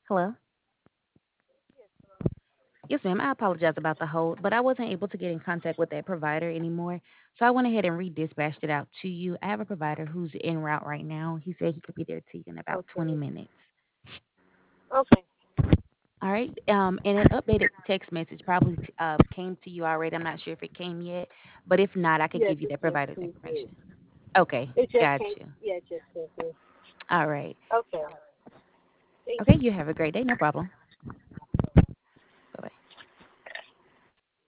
Hello? Yes, ma'am. I apologize about the hold, but I wasn't able to get in contact with that provider anymore. So I went ahead and redispatched it out to you. I have a provider who's en route right now. He said he could be there to you in about 20 Okay. minutes. Okay. All right. And an updated text message probably came to you already. I'm not sure if it came yet, but if not, I could Yes, give you it that just provider's came through. information. Okay. It just came. Got you. Yeah, it just came through. All right. Okay. Thank Okay. you. You have a great day. No problem.